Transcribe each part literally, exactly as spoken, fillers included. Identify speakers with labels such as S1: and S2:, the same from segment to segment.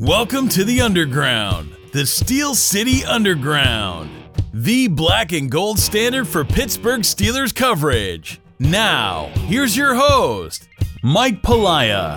S1: Welcome to the Underground, the Steel City Underground, the black and gold standard for Pittsburgh Steelers coverage. Now, here's your host, Mike Pelaya.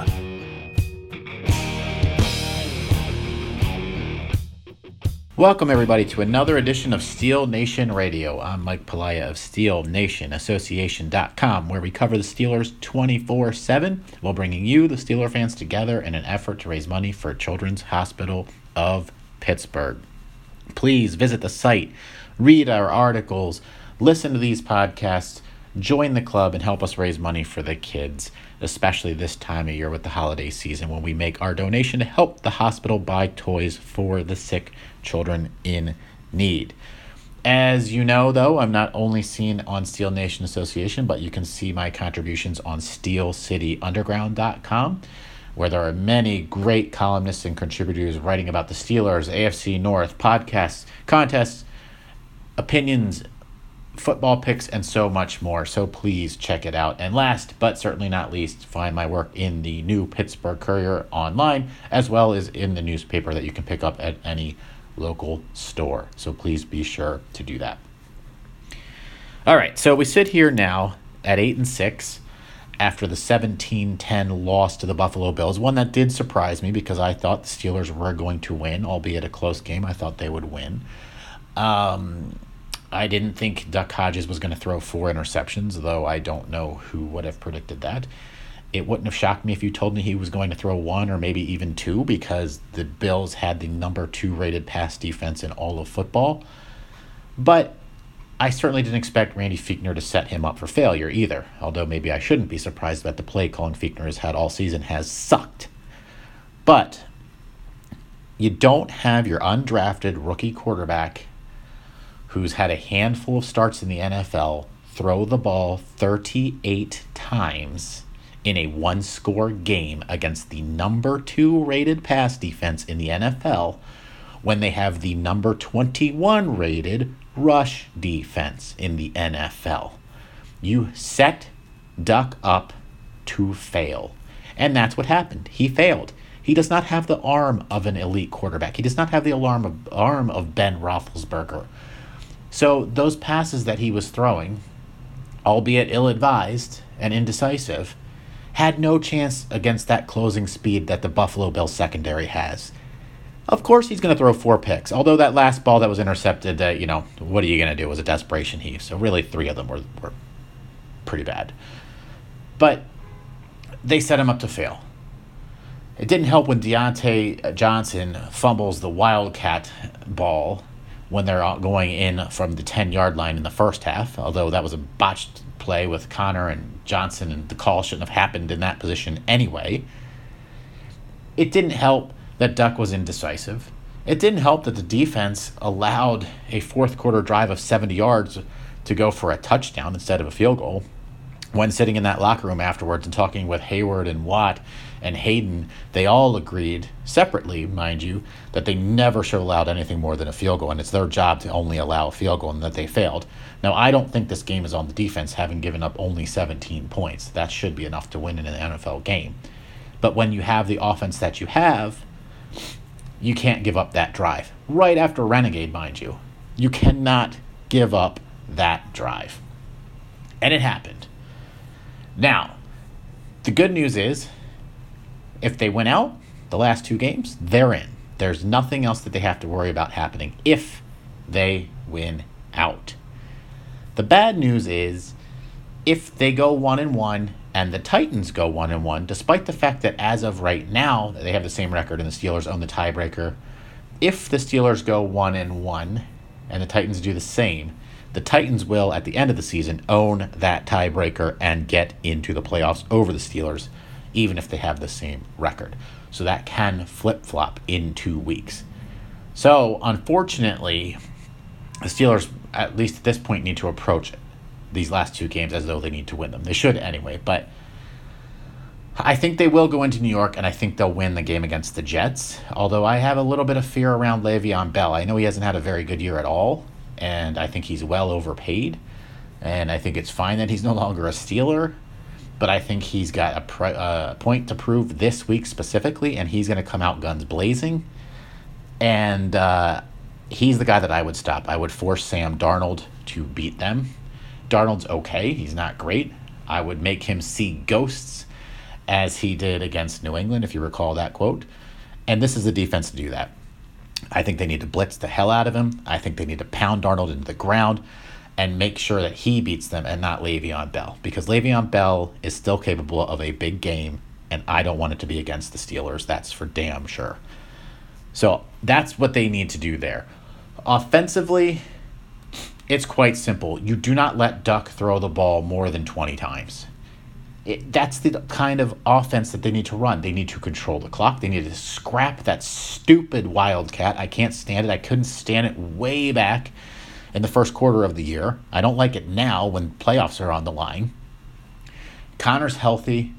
S2: Welcome, everybody, to another edition of Steel Nation Radio. I'm Mike Pelaya of Steel Nation Association dot com, where we cover the Steelers twenty-four seven while bringing you, the Steeler fans, together in an effort to raise money for Children's Hospital of Pittsburgh. Please visit the site, read our articles, listen to these podcasts, join the club, and help us raise money for the kids, especially this time of year with the holiday season when we make our donation to help the hospital buy toys for the sick children in need. As you know, though, I'm not only seen on Steel Nation Association, but you can see my contributions on Steel City Underground dot com, where there are many great columnists and contributors writing about the Steelers, A F C North, podcasts, contests, opinions, football picks, and so much more. So please check it out. And last but certainly not least, find my work in the New Pittsburgh Courier online, as well as in the newspaper that you can pick up at any local store. So please be sure to do that. All right, so we sit here now at eight and six after the seventeen ten loss to the Buffalo Bills, one that did surprise me because I thought the Steelers were going to win, albeit a close game. I thought they would win. Um... I didn't think Duck Hodges was going to throw four interceptions, though I don't know who would have predicted that. It wouldn't have shocked me if you told me he was going to throw one or maybe even two, because the Bills had the number two rated pass defense in all of football. But I certainly didn't expect Randy Fichtner to set him up for failure either, although maybe I shouldn't be surprised that the play calling Fichtner has had all season has sucked. But you don't have your undrafted rookie quarterback who's had a handful of starts in the N F L, throw the ball thirty-eight times in a one-score game against the number two rated pass defense in the N F L when they have the number twenty-one rated rush defense in the N F L. You set Duck up to fail. And that's what happened. He failed. He does not have the arm of an elite quarterback. He does not have the arm of, arm of Ben Roethlisberger. So those passes that he was throwing, albeit ill-advised and indecisive, had no chance against that closing speed that the Buffalo Bills secondary has. Of course he's going to throw four picks, although that last ball that was intercepted, uh, you know, what are you going to do? It was a desperation heave. So really three of them were, were pretty bad. But they set him up to fail. It didn't help when Deontay Johnson fumbles the Wildcat ball when they're going in from the ten-yard line in the first half, although that was a botched play with Connor and Johnson, and the call shouldn't have happened in that position anyway. It didn't help that Duck was indecisive. It didn't help that the defense allowed a fourth-quarter drive of seventy yards to go for a touchdown instead of a field goal. When sitting in that locker room afterwards and talking with Hayward and Watt and Hayden, they all agreed, separately, mind you, that they never should have allowed anything more than a field goal, and it's their job to only allow a field goal, and that they failed. Now, I don't think this game is on the defense, having given up only seventeen points. That should be enough to win in an N F L game. But when you have the offense that you have, you can't give up that drive. Right after Renegade, mind you. You cannot give up that drive. And it happened. Now, the good news is, if they win out the last two games, they're in. There's nothing else that they have to worry about happening if they win out. The bad news is, if they go one and one and the Titans go one and one, despite the fact that as of right now they have the same record and the Steelers own the tiebreaker, if the Steelers go one and one and the Titans do the same, the Titans will, at the end of the season, own that tiebreaker and get into the playoffs over the Steelers, even if they have the same record. So that can flip-flop in two weeks. So, unfortunately, the Steelers, at least at this point, need to approach these last two games as though they need to win them. They should anyway, but I think they will go into New York, and I think they'll win the game against the Jets, although I have a little bit of fear around Le'Veon Bell. I know he hasn't had a very good year at all, and I think he's well overpaid, and I think it's fine that he's no longer a Steeler, but I think he's got a pre- uh, point to prove this week specifically, and he's going to come out guns blazing. And uh, he's the guy that I would stop. I would force Sam Darnold to beat them. Darnold's okay. He's not great. I would make him see ghosts, as he did against New England, if you recall that quote. And this is the defense to do that. I think they need to blitz the hell out of him. I think they need to pound Darnold into the ground and make sure that he beats them and not Le'Veon Bell. Because Le'Veon Bell is still capable of a big game, and I don't want it to be against the Steelers. That's for damn sure. So that's what they need to do there. Offensively, it's quite simple. You do not let Duck throw the ball more than twenty times. It, that's the kind of offense that they need to run. They need to control the clock. They need to scrap that stupid Wildcat. I can't stand it. I couldn't stand it way back in the first quarter of the year. I don't like it now when playoffs are on the line. Connor's healthy.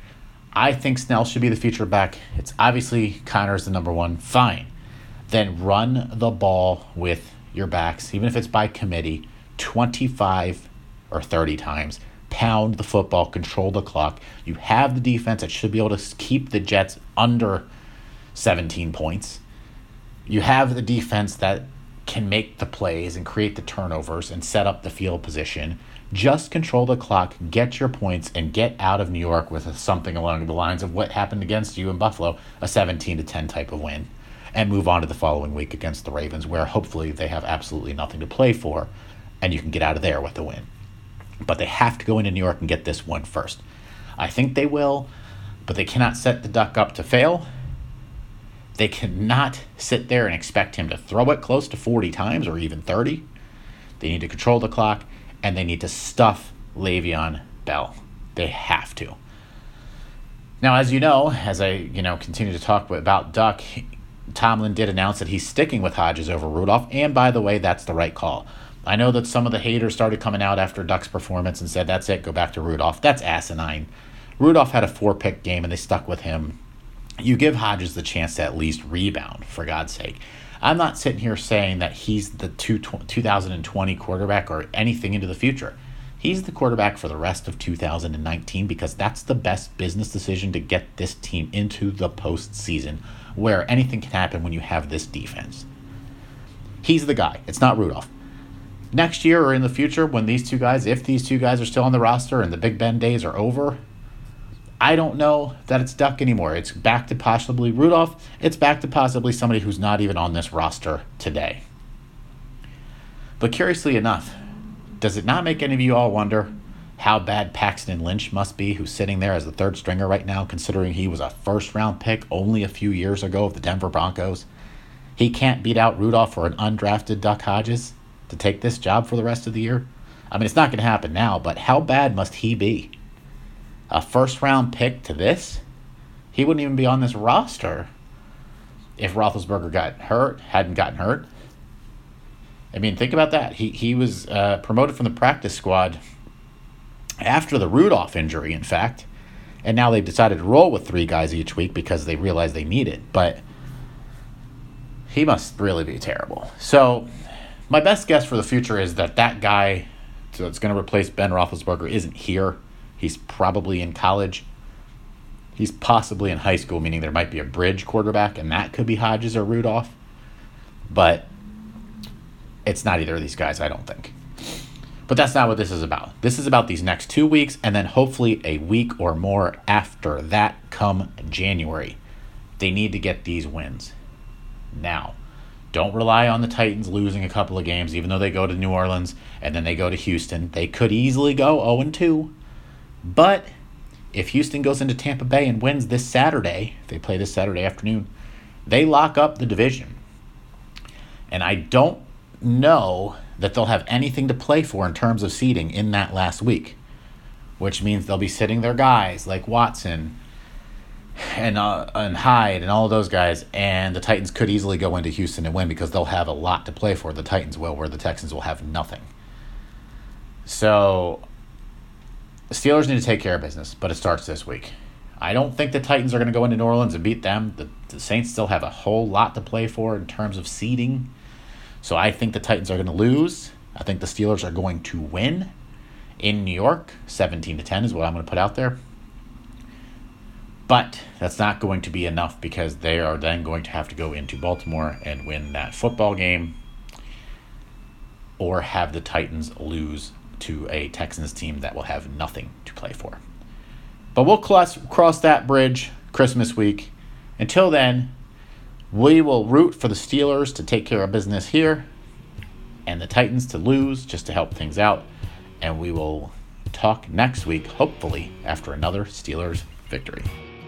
S2: I think Snell should be the feature back. It's obviously Connor's the number one. Fine. Then run the ball with your backs, even if it's by committee, twenty-five or thirty times. Pound the football, control the clock. You have the defense that should be able to keep the Jets under seventeen points. You have the defense that can make the plays and create the turnovers and set up the field position. Just control the clock, get your points, and get out of New York with a, something along the lines of what happened against you in Buffalo, a seventeen to ten type of win, and move on to the following week against the Ravens, where hopefully they have absolutely nothing to play for, and you can get out of there with a win. But they have to go into New York and get this one first. I think they will, but they cannot set the Duck up to fail. They cannot sit there and expect him to throw it close to forty times or even thirty. They need to control the clock, and they need to stuff Le'Veon Bell. They have to. Now, as you know, as I you know continue to talk about Duck, Tomlin did announce that he's sticking with Hodges over Rudolph, and by the way, that's the right call. I know that some of the haters started coming out after Duck's performance and said, that's it, go back to Rudolph. That's asinine. Rudolph had a four-pick game, and they stuck with him. You give Hodges the chance to at least rebound, for God's sake. I'm not sitting here saying that he's the two, two thousand twenty quarterback or anything into the future. He's the quarterback for the rest of two thousand nineteen because that's the best business decision to get this team into the postseason, where anything can happen when you have this defense. He's the guy. It's not Rudolph. Next year or in the future, when these two guys, if these two guys are still on the roster and the Big Ben days are over, I don't know that it's Duck anymore. It's back to possibly Rudolph. It's back to possibly somebody who's not even on this roster today. But curiously enough, does it not make any of you all wonder how bad Paxton Lynch must be, who's sitting there as the third stringer right now, considering he was a first-round pick only a few years ago of the Denver Broncos? He can't beat out Rudolph for an undrafted Duck Hodges to take this job for the rest of the year? I mean, it's not going to happen now, but how bad must he be? A first-round pick to this? He wouldn't even be on this roster if Roethlisberger got hurt, hadn't gotten hurt. I mean, think about that. He he was uh, promoted from the practice squad after the Rudolph injury, in fact, and now they've decided to roll with three guys each week because they realize they need it. But he must really be terrible. So my best guess for the future is that that guy that's going to replace Ben Roethlisberger isn't here. He's probably in college. He's possibly in high school, meaning there might be a bridge quarterback, and that could be Hodges or Rudolph. But it's not either of these guys, I don't think. But that's not what this is about. This is about these next two weeks, and then hopefully a week or more after that come January. They need to get these wins. Now, don't rely on the Titans losing a couple of games, even though they go to New Orleans and then they go to Houston. They could easily go oh and two. But if Houston goes into Tampa Bay and wins this Saturday, they play this Saturday afternoon, they lock up the division. And I don't know that they'll have anything to play for in terms of seeding in that last week, which means they'll be sitting their guys like Watson and uh, and Hyde and all of those guys, and the Titans could easily go into Houston and win because they'll have a lot to play for. The Titans will, where the Texans will have nothing. So the Steelers need to take care of business, but it starts this week. I don't think the Titans are going to go into New Orleans and beat them. The, the Saints still have a whole lot to play for in terms of seeding. So I think the Titans are going to lose. I think the Steelers are going to win. in New York. seventeen to ten is what I'm going to put out there. But that's not going to be enough because they are then going to have to go into Baltimore and win that football game, or have the Titans lose to a Texans team that will have nothing to play for. But we'll cross, cross that bridge Christmas week. Until then, we will root for the Steelers to take care of business here and the Titans to lose just to help things out. And we will talk next week, hopefully, after another Steelers victory.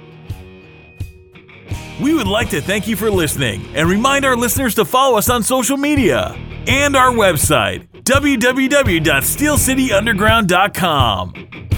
S1: We would like to thank you for listening and remind our listeners to follow us on social media and our website, w w w dot steel city underground dot com.